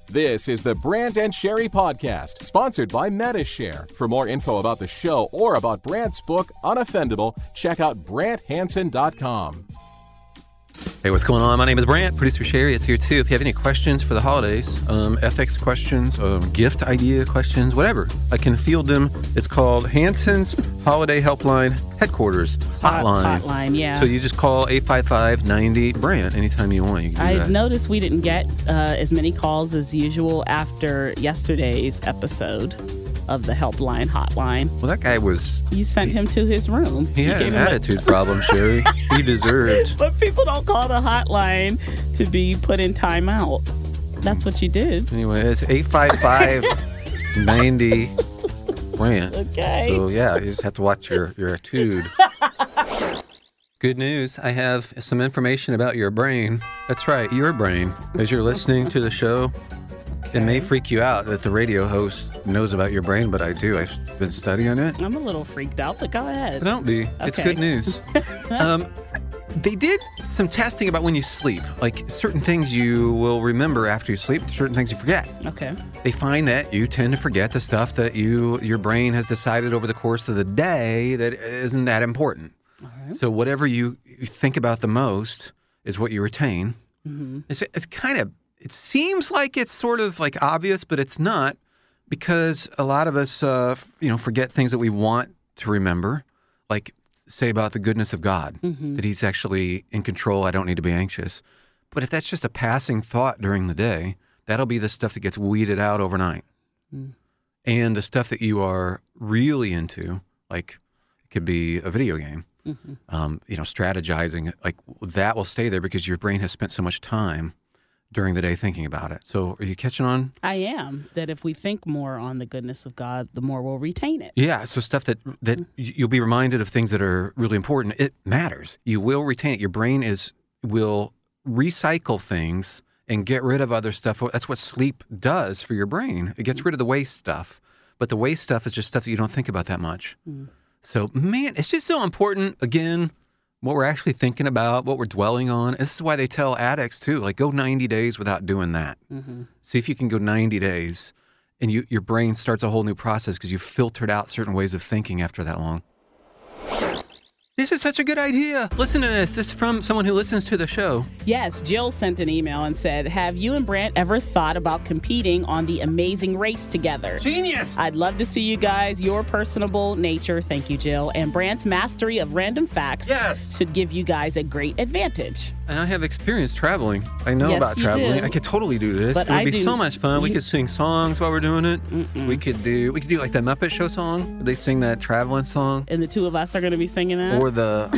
This is the Brant and Sherry Podcast, sponsored by Medi-Share. For more info about the show or about Brant's book, Unoffendable, check out BrantHansen.com. Hey, what's going on? My name is Brant. Producer Sherry is here too. If you have any questions for the holidays, ethics questions, gift idea questions, whatever, I can field them. It's called Hansen's Holiday Helpline Headquarters Hotline. Hotline, yeah. So you just call 855-90-BRANT anytime you want. You can do that. Noticed we didn't get as many calls as usual after yesterday's episode of the helpline hotline. Well, that guy was... You sent him to his room. He had an attitude problem, Sherry. He deserved. But people don't call the hotline to be put in timeout. That's what you did. Anyway, it's 855-90-BRANT. Okay. So, yeah, you just have to watch your attitude. Good news. I have some information about your brain. That's right, your brain. As you're listening to the show, it may freak you out that the radio host knows about your brain, but I do. I've been studying it. I'm a little freaked out, but go ahead. Don't be. Okay. It's good news. They did some testing about when you sleep. Like certain things you will remember after you sleep, certain things you forget. Okay. They find that you tend to forget the stuff that your brain has decided over the course of the day that isn't that important. All right. So whatever you think about the most is what you retain. Mm-hmm. It's kind of... It seems like it's sort of like obvious, but it's not, because a lot of us, forget things that we want to remember, like say about the goodness of God, that He's actually in control. I don't need to be anxious. But if that's just a passing thought during the day, that'll be the stuff that gets weeded out overnight. Mm. And the stuff that you are really into, like it could be a video game, strategizing, like that will stay there because your brain has spent so much time during the day thinking about it. So are you catching on? I am. That if we think more on the goodness of God, the more we'll retain it. Yeah, so stuff that you'll be reminded of things that are really important. It matters. You will retain it. Your brain will recycle things and get rid of other stuff. That's what sleep does for your brain. It gets rid of the waste stuff. But the waste stuff is just stuff that you don't think about that much. Mm. So, man, it's just so important, again, what we're actually thinking about, what we're dwelling on. This is why they tell addicts, too, like go 90 days without doing that. Mm-hmm. See if you can go 90 days and your brain starts a whole new process because you've filtered out certain ways of thinking after that long. This is such a good idea. Listen to this. This is from someone who listens to the show. Yes, Jill sent an email and said, have you and Brant ever thought about competing on The Amazing Race together? Genius! I'd love to see you guys. Your personable nature, thank you, Jill, and Brant's mastery of random facts should give you guys a great advantage. And I have experience traveling. I know about traveling. I could totally do this. It would be so much fun. We could sing songs while we're doing it. We could do like the Muppet Show song. They sing that traveling song. And the two of us are going to be singing that? Or the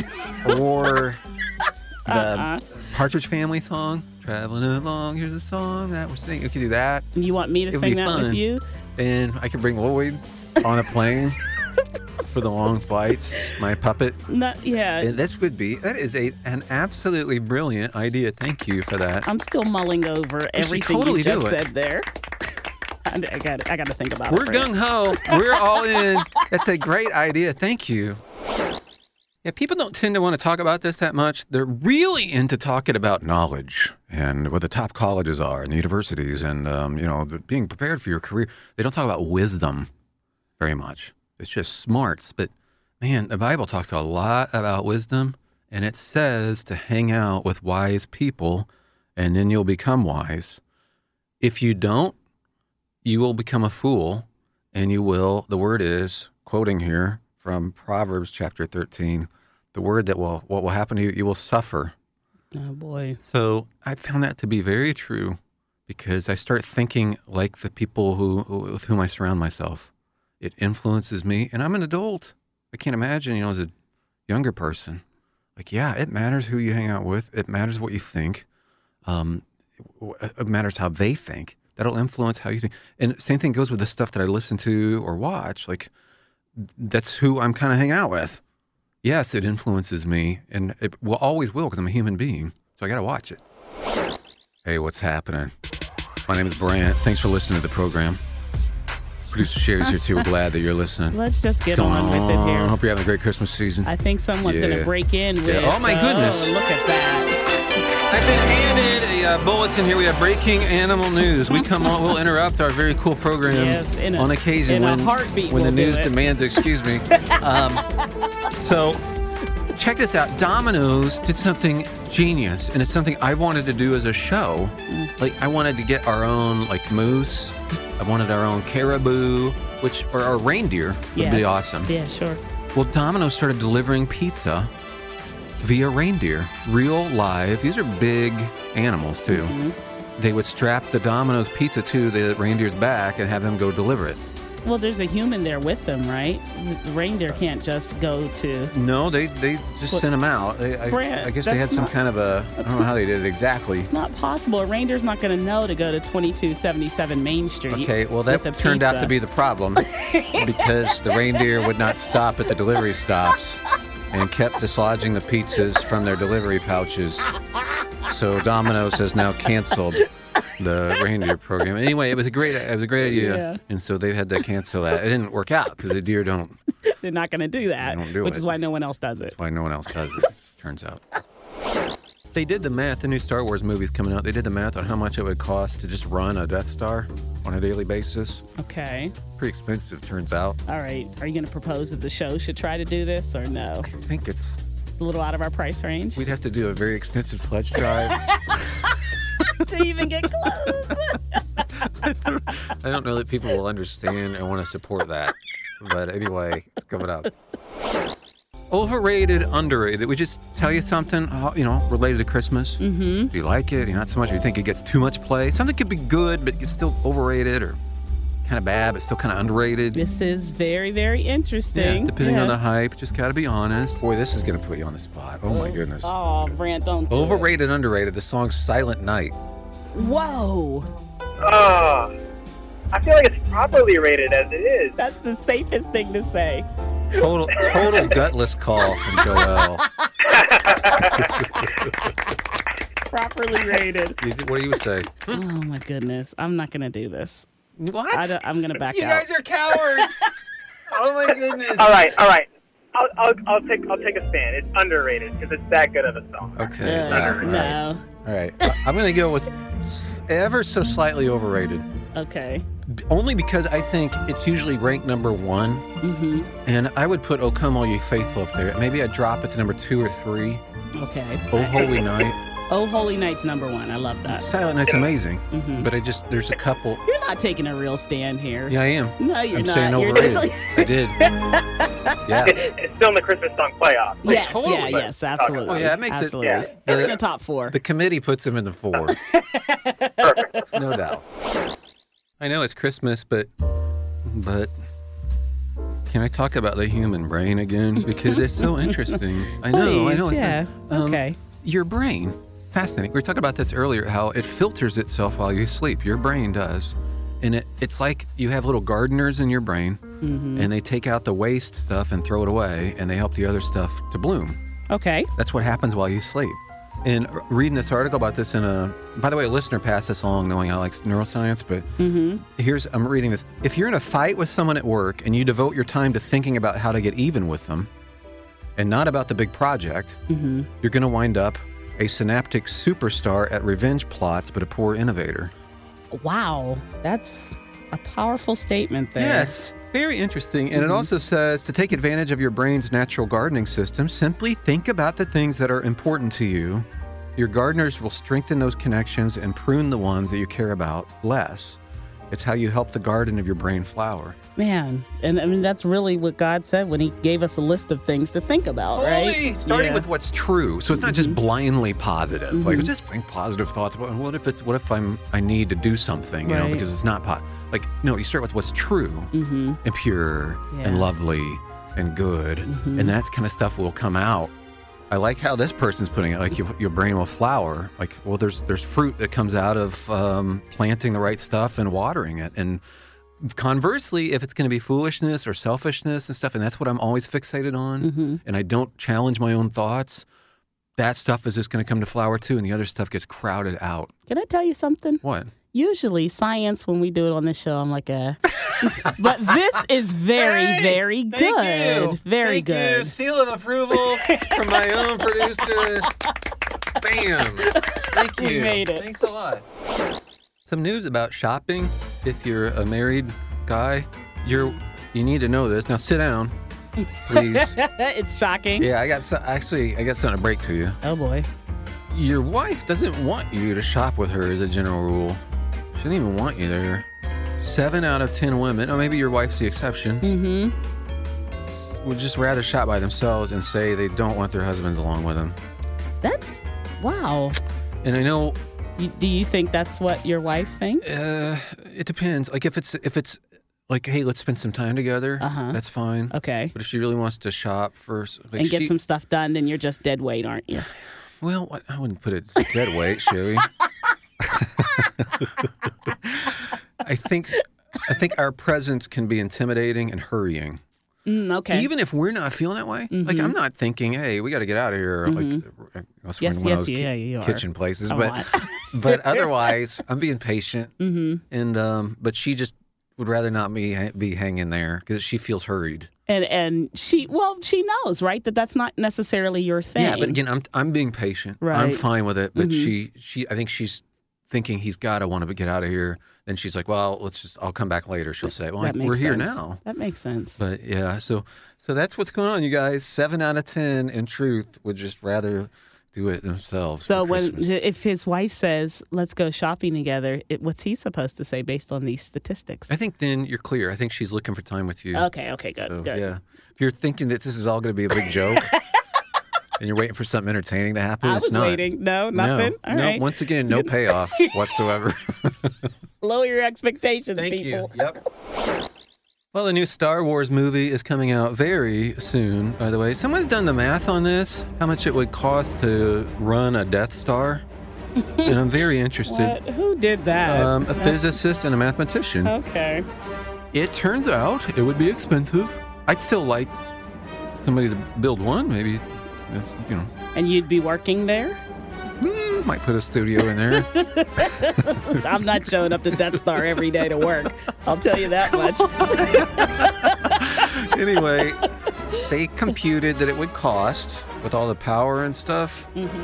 Partridge Family song. Traveling along, here's a song that we're singing. We could do that. You want me to sing that with you? And I could bring Lloyd on a plane. For the long flights, my puppet. And that is an absolutely brilliant idea. Thank you for that. I'm still mulling over everything you just said there. I got to think about it. We're gung-ho. We're all in. That's a great idea. Thank you. Yeah, people don't tend to want to talk about this that much. They're really into talking about knowledge and what the top colleges are and the universities and, being prepared for your career. They don't talk about wisdom very much. It's just smarts. But, man, the Bible talks a lot about wisdom, and it says to hang out with wise people, and then you'll become wise. If you don't, you will become a fool, and you will, the word is, quoting here from Proverbs chapter 13, the word that what will happen to you, you will suffer. Oh, boy. So I found that to be very true because I start thinking like the people with whom I surround myself. It influences me, and I'm an adult. I can't imagine, as a younger person. Like, yeah, it matters who you hang out with. It matters what you think. It matters how they think. That'll influence how you think. And same thing goes with the stuff that I listen to or watch. Like, that's who I'm kind of hanging out with. Yes, it influences me, and it always will because I'm a human being. So I got to watch it. Hey, what's happening? My name is Brant. Thanks for listening to the program. Producer Sherry's here too. We're glad that you're listening. Let's just get on with it here. I hope you're having a great Christmas season. I think someone's going to break in with... Oh, my goodness. Look at that. I've been handed bulletin here. We have breaking animal news. We come on, we'll interrupt our very cool program on occasion when the news demands. Excuse me. So check this out. Domino's did something genius, and it's something I wanted to do as a show. Like, I wanted to get our own, like, moose. I wanted our own caribou, or our reindeer would be awesome. Yeah, sure. Well, Domino's started delivering pizza via reindeer, real live. These are big animals, too. Mm-hmm. They would strap the Domino's pizza to the reindeer's back and have them go deliver it. Well, there's a human there with them, right? The reindeer can't just go to... No, they just sent them out. I guess they had some kind of a... I don't know how they did it exactly. Not possible. A reindeer's not going to know to go to 2277 Main Street. Okay, well, that turned out to be the problem because the reindeer would not stop at the delivery stops and kept dislodging the pizzas from their delivery pouches. So Domino's has now canceled the reindeer program. Anyway, it was a great idea, and so they had to cancel that. It didn't work out because the deer don't. They're not going to do that, which is why no one else does it. That's why no one else does it. Turns out. They did the math. The new Star Wars movie's coming out. They did the math on how much it would cost to just run a Death Star on a daily basis. Okay. Pretty expensive, turns out. All right. Are you going to propose that the show should try to do this or no? I think it's a little out of our price range. We'd have to do a very extensive pledge drive. To even get close. I don't know that people will understand and want to support that. But anyway, it's coming up. Overrated, underrated. We just tell you something, related to Christmas. Mm-hmm. Do you like it? Not so much. You think it gets too much play. Something could be good, but it's still overrated, or kind of bad, but still kind of underrated. This is very, very interesting. Yeah, depending on the hype. Just got to be honest. Boy, this is going to put you on the spot. Oh, my goodness. Oh, Brant, don't do Overrated, underrated. The song Silent Night. Whoa. I feel like it's properly rated as it is. That's the safest thing to say. Total gutless call from Joel. Properly rated. What do you say? Oh, my goodness. I'm not going to do this. What? I'm going to back out. You guys are cowards. Oh, my goodness. All right. I'll take a stand. It's underrated because it's that good of a song. Okay. No. All right. I'm going to go with ever so slightly overrated. Okay. Only because I think it's usually ranked number 1. Mm-hmm. And I would put "Oh Come All You Faithful" up there. Maybe I'd drop it to number 2 or 3. Okay. "Oh Holy Night." "Oh Holy Night's number 1. I love that. Silent Night's amazing. Mm-hmm. But there's a couple. You're not taking a real stand here. Yeah, I am. No, you're I'm not. saying overrated. I did. Yeah. It's still in the Christmas song playoff. Yes, totally. yes, absolutely. Oh, yeah, that makes absolutely. it. It's in the top 4. The committee puts him in the 4. Perfect. No doubt. I know it's Christmas, but can I talk about the human brain again? Because it's so interesting. I know. Yeah. Okay. Your brain, fascinating. We were talking about this earlier, how it filters itself while you sleep. Your brain does. And it's like you have little gardeners in your brain, and they take out the waste stuff and throw it away, and they help the other stuff to bloom. Okay. That's what happens while you sleep. And reading this article about this by the way, a listener passed this along knowing I like neuroscience, but I'm reading this. If you're in a fight with someone at work and you devote your time to thinking about how to get even with them and not about the big project, you're going to wind up a synaptic superstar at revenge plots, but a poor innovator. Wow. That's a powerful statement there. Yes. Very interesting. And it also says to take advantage of your brain's natural gardening system, simply think about the things that are important to you. Your gardeners will strengthen those connections and prune the ones that you care about less. It's how you help the garden of your brain flower. Man, and I mean, that's really what God said when he gave us a list of things to think about, right? Starting with what's true. So it's not just blindly positive. Like, just think positive thoughts. But what if I need to do something, because it's not no, you start with what's true and pure and lovely and good. And that kind of stuff will come out. I like how this person's putting it, like your brain will flower. Like, well, there's fruit that comes out of planting the right stuff and watering it. And conversely, if it's going to be foolishness or selfishness and stuff, and that's what I'm always fixated on, and I don't challenge my own thoughts, that stuff is just going to come to flower too, and the other stuff gets crowded out. Can I tell you something? What? Usually science, when we do it on this show, I'm like but this is very, very good. Thank you. Very good. Thank you. Seal of approval from my own producer. Bam. Thank you. We made it. Thanks a lot. Some news about shopping. If you're a married guy, you need to know this. Now sit down, please. It's shocking. Yeah, I got something to break to you. Oh boy. Your wife doesn't want you to shop with her as a general rule. She doesn't even want you there. 7 out of 10 women, or maybe your wife's the exception, would just rather shop by themselves and say they don't want their husbands along with them. That's wow. And I know. Do you think that's what your wife thinks? It depends. Like if it's like, hey, let's spend some time together. That's fine. Okay. But if she really wants to shop first, like and get some stuff done, then you're just dead weight, aren't you? Well, I wouldn't put it as dead weight, Sherry. I think our presence can be intimidating and hurrying. Okay. Even if we're not feeling that way, like I'm not thinking, hey, we got to get out of here. Like, Yes, you are. Kitchen places, but otherwise, I'm being patient. And but she just would rather not be hanging there because she feels hurried. And she knows, right, that's not necessarily your thing. Yeah, but again, I'm being patient. Right. I'm fine with it. But I think she's thinking he's got to want to get out of here. Then she's like, well, I'll come back later. She'll say, well, we're here now. That makes sense. But yeah, so that's what's going on, you guys. 7 out of 10 in truth would just rather do it themselves. So if his wife says, let's go shopping together, what's he supposed to say based on these statistics? I think then you're clear. I think she's looking for time with you. Okay, good, So, good. Yeah. If you're thinking that this is all going to be a big joke and you're waiting for something entertaining to happen, it's not. Waiting. No, nothing? No, all right. Once again, no payoff whatsoever. Lower your expectations, Thank people. you. Yep. Well, the new Star Wars movie is coming out very soon, by the way. Someone's done the math on this, how much it would cost to run a Death Star. And I'm very interested. What? Who did that? A physicist and a mathematician. Okay. It turns out it would be expensive. I'd still like somebody to build one, maybe. And you'd be working there? Might put a studio in there. I'm not showing up to Death Star every day to work. I'll tell you that much. Anyway, they computed that it would cost, with all the power and stuff,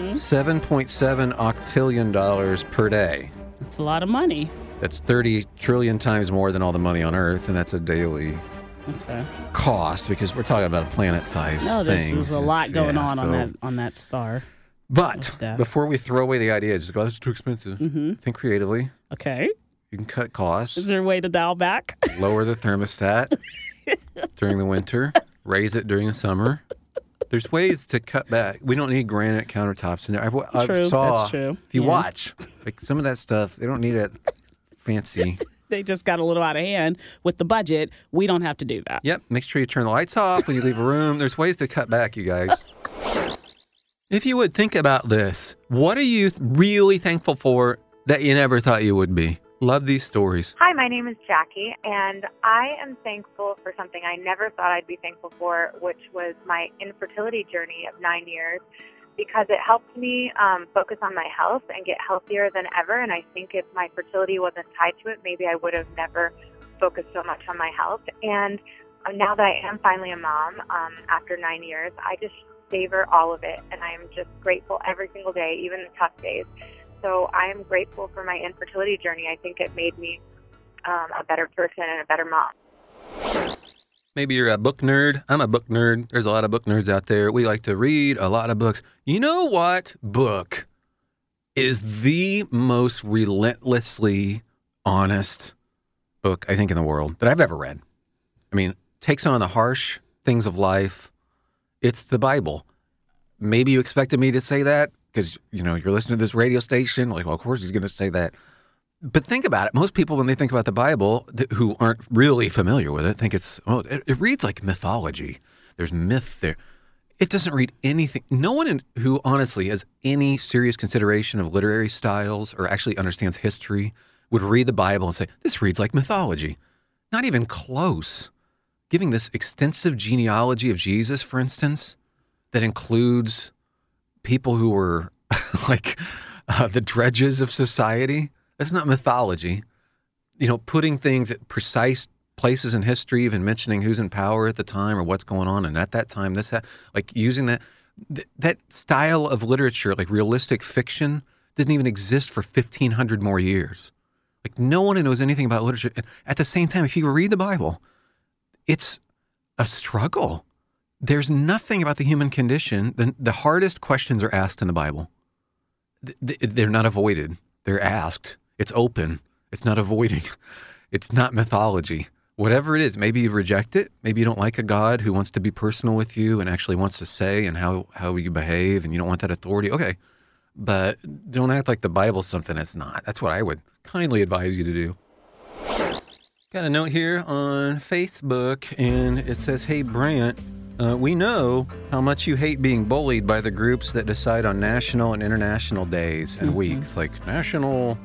$7.7 octillion per day. That's a lot of money. That's 30 trillion times more than all the money on Earth, and that's a daily cost because we're talking about a planet-sized thing. No, there's a lot going on that star. But before we throw away the idea, just go, that's too expensive. Think creatively. Okay. You can cut costs. Is there a way to dial back? Lower the thermostat during the winter. Raise it during the summer. There's ways to cut back. We don't need granite countertops in there. That's true. If you watch, like some of that stuff, they don't need it fancy. They just got a little out of hand with the budget. We don't have to do that. Yep. Make sure you turn the lights off when you leave a room. There's ways to cut back, you guys. If you would think about this, what are you really thankful for that you never thought you would be? Love these stories. Hi, my name is Jackie, and I am thankful for something I never thought I'd be thankful for, which was my infertility journey of 9 years, because it helped me focus on my health and get healthier than ever. And I think if my fertility wasn't tied to it, maybe I would have never focused so much on my health. And now that I am finally a mom, after 9 years, I just savor all of it, and I am just grateful every single day, even the tough days. So I am grateful for my infertility journey. I think it made me a better person and a better mom. Maybe you're a book nerd. I'm a book nerd. There's a lot of book nerds out there. We like to read a lot of books. You know what book is the most relentlessly honest book, I think, in the world that I've ever read? I mean, takes on the harsh things of life. It's the Bible. Maybe you expected me to say that because, you're listening to this radio station. Like, well, of course he's going to say that. But think about it. Most people, when they think about the Bible, who aren't really familiar with it, think it reads like mythology. There's myth there. It doesn't read anything. No one who honestly has any serious consideration of literary styles or actually understands history would read the Bible and say, this reads like mythology. Not even close. Giving this extensive genealogy of Jesus, for instance, that includes people who were like the dredges of society. That's not mythology. Putting things at precise places in history, even mentioning who's in power at the time or what's going on. And at that time, like using that style of literature, like realistic fiction, didn't even exist for 1,500 more years. Like, no one who knows anything about literature. And at the same time, if you read the Bible, it's a struggle. There's nothing about the human condition. The hardest questions are asked in the Bible. They're not avoided. They're asked. It's open. It's not avoiding. It's not mythology. Whatever it is, maybe you reject it. Maybe you don't like a God who wants to be personal with you and actually wants to say and how you behave, and you don't want that authority. Okay, but don't act like the Bible's something it's not. That's what I would kindly advise you to do. Got a note here on Facebook, and it says, "Hey, Brant, we know how much you hate being bullied by the groups that decide on national and international days and weeks, like National,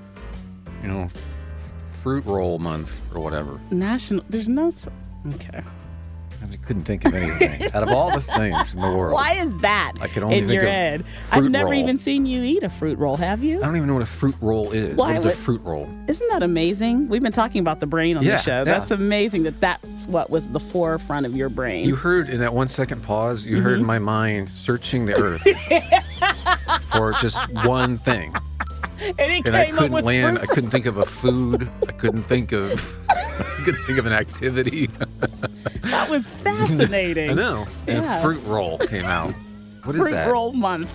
Fruit Roll Month or whatever." National, there's no, okay. I couldn't think of anything. Out of all the things in the world. Why is that I could only in think your of head? fruit I've never roll. even seen you eat a fruit roll, have you? I don't even know what a fruit roll is. Why What is would- a fruit roll? Isn't that amazing? We've been talking about the brain on the show. Yeah. That's amazing that's what was the forefront of your brain. You heard in that 1 second pause, you heard my mind searching the earth for just one thing. and it And I came up couldn't with land. fruit. I couldn't think of a food. I couldn't think of an activity. That was fascinating. I know. And Yeah. fruit roll came out. What is Fruit that? roll month.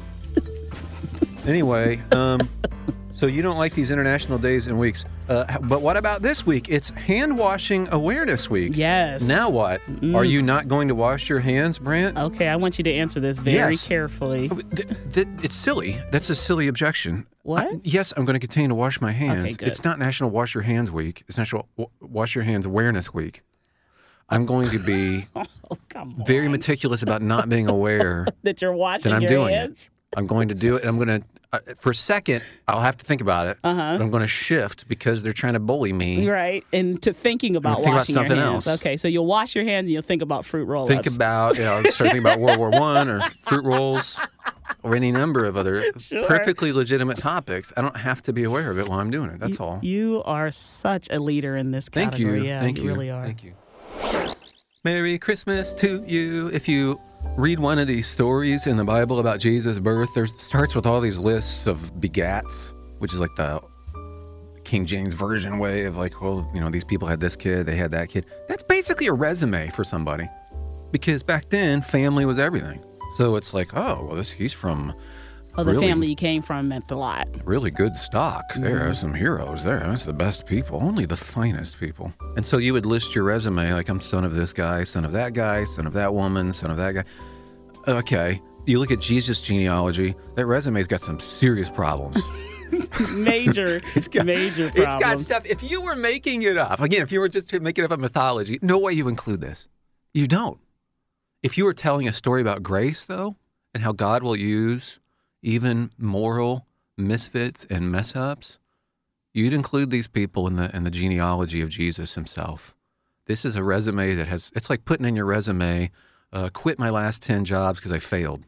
Anyway, so you don't like these international days and weeks. But what about this week? It's Hand Washing Awareness Week. Yes. Now what? Are you not going to wash your hands, Brant? Okay, I want you to answer this very Yes. carefully. It's silly. That's a silly objection. What? Yes, I'm going to continue to wash my hands. Okay, good. It's not National Wash Your Hands Week. It's National Wash Your Hands Awareness Week. I'm going to be Oh, come on. very meticulous about not being aware that you're washing that I'm your doing hands. it. I'm going to do it. And I'm going to, for a second, I'll have to think about it. But I'm going to shift because they're trying to bully me. Right, and to thinking about think about washing your something hands. else. Okay, so you'll wash your hands and you'll think about fruit roll-ups. Think about, start thinking about World War I or fruit rolls or any number of other perfectly legitimate topics. I don't have to be aware of it while I'm doing it. That's all. You are such a leader in this Thank category. you. Yeah, Thank you really are. Thank you. Merry Christmas to you. If you read one of these stories in the Bible about Jesus' birth, it starts with all these lists of begats, which is like the King James Version way of like, well, these people had this kid, they had that kid. That's basically a resume for somebody. Because back then, family was everything. So it's like, oh, well, he's from Oh, the really, family you came from meant a lot. really good stock. There are some heroes there. That's the best people. Only the finest people. And so you would list your resume like, I'm son of this guy, son of that guy, son of that woman, son of that guy. Okay. You look at Jesus' genealogy, that resume's got some serious problems. Major problems. It's got stuff. If you were making it up, again, if you were just making up a mythology, no way you include this. You don't. If you were telling a story about grace, though, and how God will use even moral misfits and mess ups, you'd include these people in the genealogy of Jesus himself. This is a resume that has, it's like putting in your resume, quit my last 10 jobs because I failed.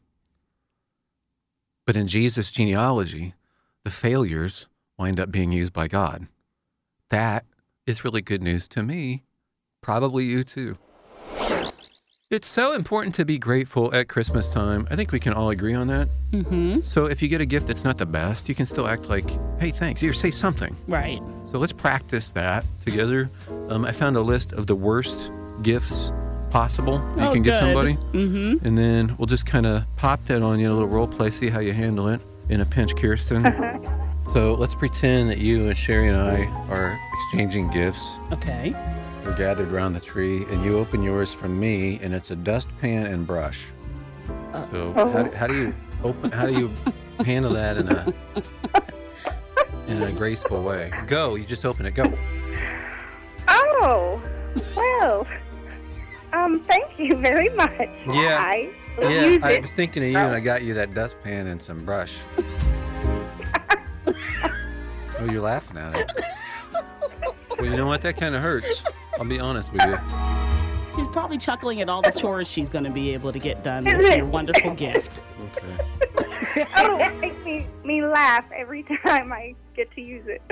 But in Jesus' genealogy, the failures wind up being used by God. That is really good news to me. Probably you too. It's so important to be grateful at Christmas time. I think we can all agree on that. Mm-hmm. So if you get a gift that's not the best, you can still act like, hey, thanks, or say something. Right. So let's practice that together. I found a list of the worst gifts possible that you can give somebody. Mm-hmm. And then we'll just kind of pop that on you, a little role play, see how you handle it in a pinch, Kirsten. So let's pretend that you and Sherry and I are exchanging gifts. Okay. We're gathered around the tree, and you open yours from me, and it's a dustpan and brush. So how do you open? How do you handle that in a graceful way? Go. You just open it. Go. Oh, well, thank you very much. Yeah. I will Yeah, use I it. was thinking of you, and I got you that dustpan and some brush. Oh, you're laughing at it. Well, you know what? That kind of hurts. I'll be honest with you. She's probably chuckling at all the chores she's going to be able to get done with your wonderful gift. Okay. Oh, it makes me laugh every time I get to use it.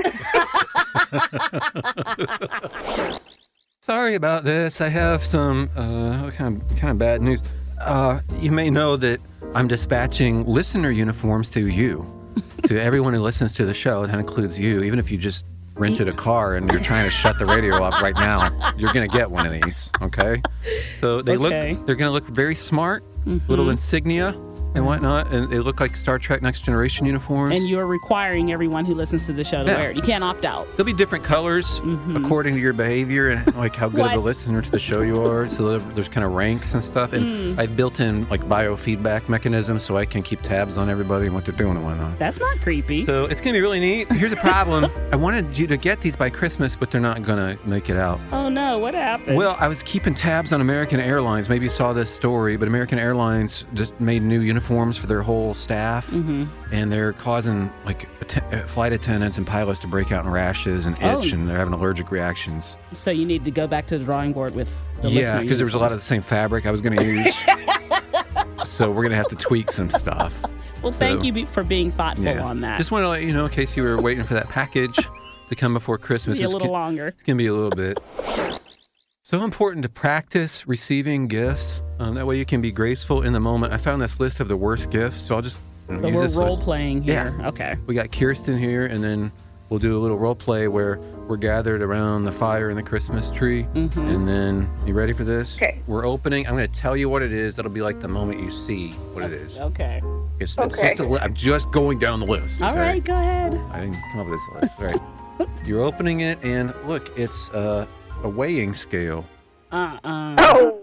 Sorry about this. I have some kind of bad news. You may know that I'm dispatching listener uniforms to you. to everyone who listens to the show, and that includes you, even if you just rented a car and you're trying to shut the radio off right now, you're going to get one of these, okay? So they're going to look very smart, little insignia and whatnot, and they look like Star Trek Next Generation uniforms. And you're requiring everyone who listens to the show to wear it. You can't opt out. There'll be different colors according to your behavior and like how good of a listener to the show you are. So there's kind of ranks and stuff. And I've built in like biofeedback mechanisms so I can keep tabs on everybody and what they're doing and whatnot. That's not creepy. So it's going to be really neat. Here's a problem. I wanted you to get these by Christmas, but they're not going to make it out. Oh, no. What happened? Well, I was keeping tabs on American Airlines. Maybe you saw this story, but American Airlines just made new uniforms for their whole staff, and they're causing like flight attendants and pilots to break out in rashes and itch, and they're having allergic reactions. So you need to go back to the drawing board with the listener because there was a lot of the same fabric I was going to use. So we're going to have to tweak some stuff. Well, thank you for being thoughtful on that. Just want to let you know, in case you were waiting for that package to come before Christmas. It's a little longer. It's going to be a little bit. So important to practice receiving gifts. That way you can be graceful in the moment. I found this list of the worst gifts, so I'll just use we're this role-playing here. Yeah. Okay. We got Kirsten here, and then we'll do a little role play where we're gathered around the fire in the Christmas tree. And then, you ready for this? Okay. We're opening. I'm going to tell you what it is. That'll be like the moment you see what it is. Okay. It's just I'm just going down the list. All right, go ahead. I didn't come up with this list. All right. You're opening it, and look, it's a weighing scale. Oh.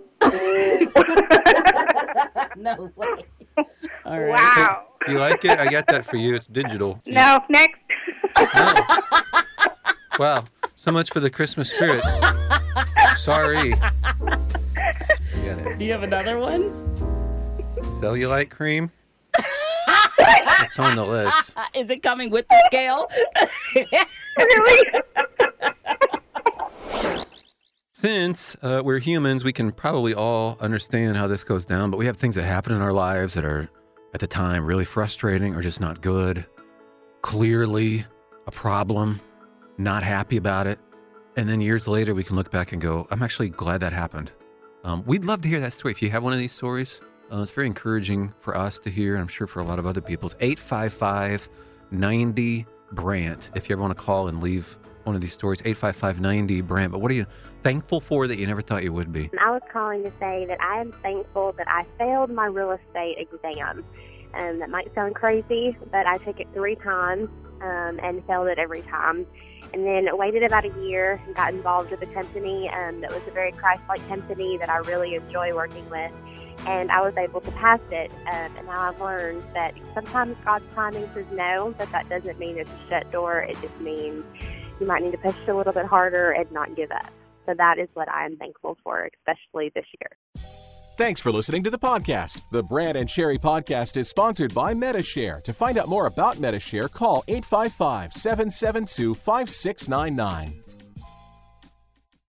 No way. All right. Wow. You like it? I got that for you. It's digital. No, next. Oh. Wow. So much for the Christmas spirit. Sorry. Do you have another one? Cellulite cream? It's on the list. Is it coming with the scale? Really? Since we're humans, we can probably all understand how this goes down, but we have things that happen in our lives that are, at the time, really frustrating or just not good. Clearly a problem, not happy about it. And then years later, we can look back and go, I'm actually glad that happened. We'd love to hear that story. If you have one of these stories, it's very encouraging for us to hear, and I'm sure for a lot of other people. It's 855-90-BRANT if you ever want to call and leave one of these stories, 855-90-BRANT. But what are you thankful for that you never thought you would be? I was calling to say that I am thankful that I failed my real estate exam. That might sound crazy, but I took it 3 times and failed it every time. And then waited about a year and got involved with a company that was a very Christ-like company that I really enjoy working with. And I was able to pass it. And now I've learned that sometimes God's timing says no, but that doesn't mean it's a shut door. It just means you might need to push a little bit harder and not give up. So that is what I am thankful for, especially this year. Thanks for listening to the podcast. The Brant and Sherry podcast is sponsored by Medi-Share. To find out more about Medi-Share, call 855-772-5699.